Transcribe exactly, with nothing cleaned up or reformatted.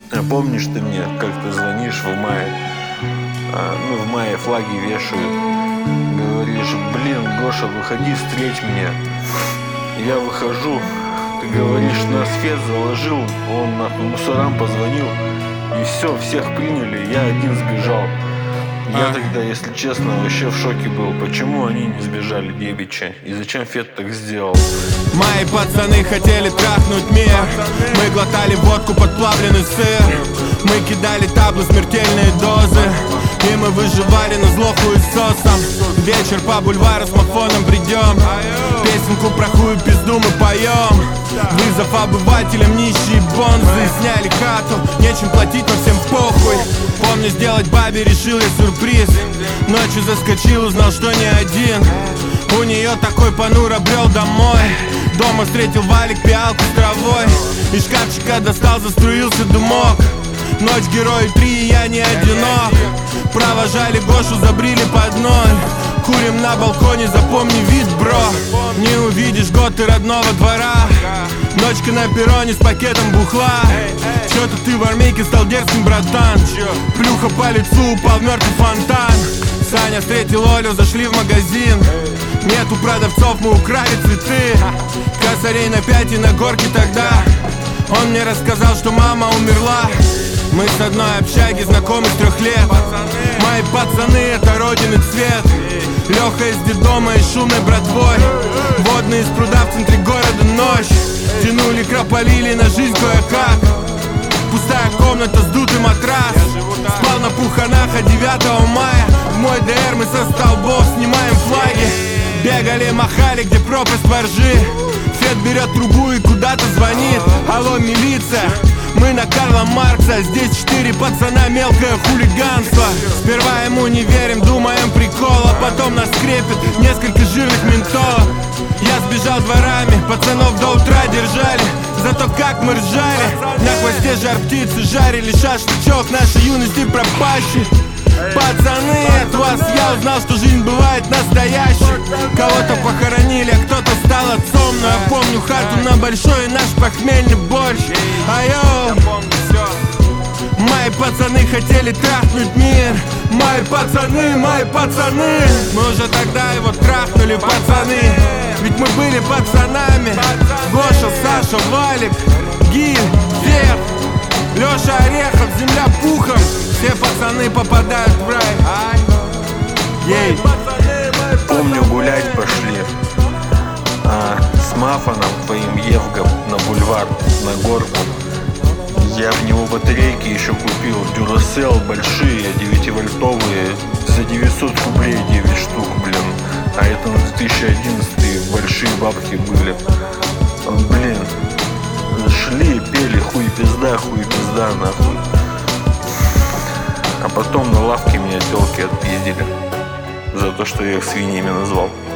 А помнишь ты мне, как ты звонишь в мае, а, ну в мае флаги вешают, говоришь: блин, Гоша, выходи, встреть меня. Я выхожу, ты говоришь: нас Фет заложил, он нахуй мусорам позвонил, и все, всех приняли, я один сбежал. Я тогда, если честно, вообще в шоке был. Почему они не сбежали, Дебича? И зачем Фет так сделал? Мои пацаны хотели трахнуть мир. Мы глотали водку, подплавленный сыр. Мы кидали таблы, смертельные дозы. И мы выживали на зло хуесосом. Вечер по бульвару с мафоном придем. Песенку про хую пизду мы поем. Вызов обывателям, нищие бонзы. Сняли хату, нечем платить, но всем похуй. Помню, сделать бабе решил я сюрприз. Ночью заскочил, узнал, что не один. У нее такой понуро брел домой. Дома встретил валик, пиалку с травой. Из шкафчика достал, заструился дымок. Ночь герои три, я не одинок. Провожали Гошу, забрили под ноль. Курим на балконе, запомни вид, бро. Не увидишь год ты родного двора. Ночка на перроне с пакетом бухла. Чё-то ты в армейке стал дерзким, братан. Плюха по лицу, упал в мертвый фонтан. Саня встретил Олю, зашли в магазин. Нету продавцов, мы украли цветы. Косарей на пять и на горке тогда. Он мне рассказал, что мама умерла. Мы с одной общаги знакомы с трех лет. Мои пацаны, это родины цвет. Леха из детдома и шумной братвой. Водные из пруда в центре города ночь. Тянули, крополили на жизнь кое-как. Пустая комната, сдутый матрас. Спал на пуханах, а девятого мая в мой ДР мы со столбов снимаем флаги. Бегали, махали, где пропасть воржи. Фет берет трубу и куда-то звонит. Алло, милиция, мы на Карла Маркса. Здесь четыре пацана, мелкое хулиганство. Сперва ему не верим, думаем прикол, а потом нас крепит несколько жирных ментов. Я сбежал дворами, пацанов до утра держали. Зато как мы ржали. На хвосте жар птицы жарили, шашлычок нашей юности пропащий. Пацаны, от вас я узнал, что жизнь бывает настоящей. Кого-то похоронили, а кто-то стал отцом. Но я помню хату на большой и наш похмельный борщ. Айо, мои пацаны хотели трахнуть мир. Мои пацаны, мои пацаны. Мы уже тогда его трахнули, пацаны. Ведь мы были пацанами. Гоша, Саша, Валик, Гиль, Фет, Леша Орехов, земля пухом. Все пацаны попадают в рай. Ей. Помню, гулять пошли а, с Мафаном, твоим Евгом, на бульвар, на горку. Я в него батарейки еще купил, Duracell большие, девятивольтовые, за девятьсот рублей девять штук, блин. А это на две тысячи одиннадцатый, большие бабки были. Блин, шли, пели, хуй пизда, хуй пизда, нахуй. А потом на лавке меня телки отпиздили за то, что я их свиньями назвал.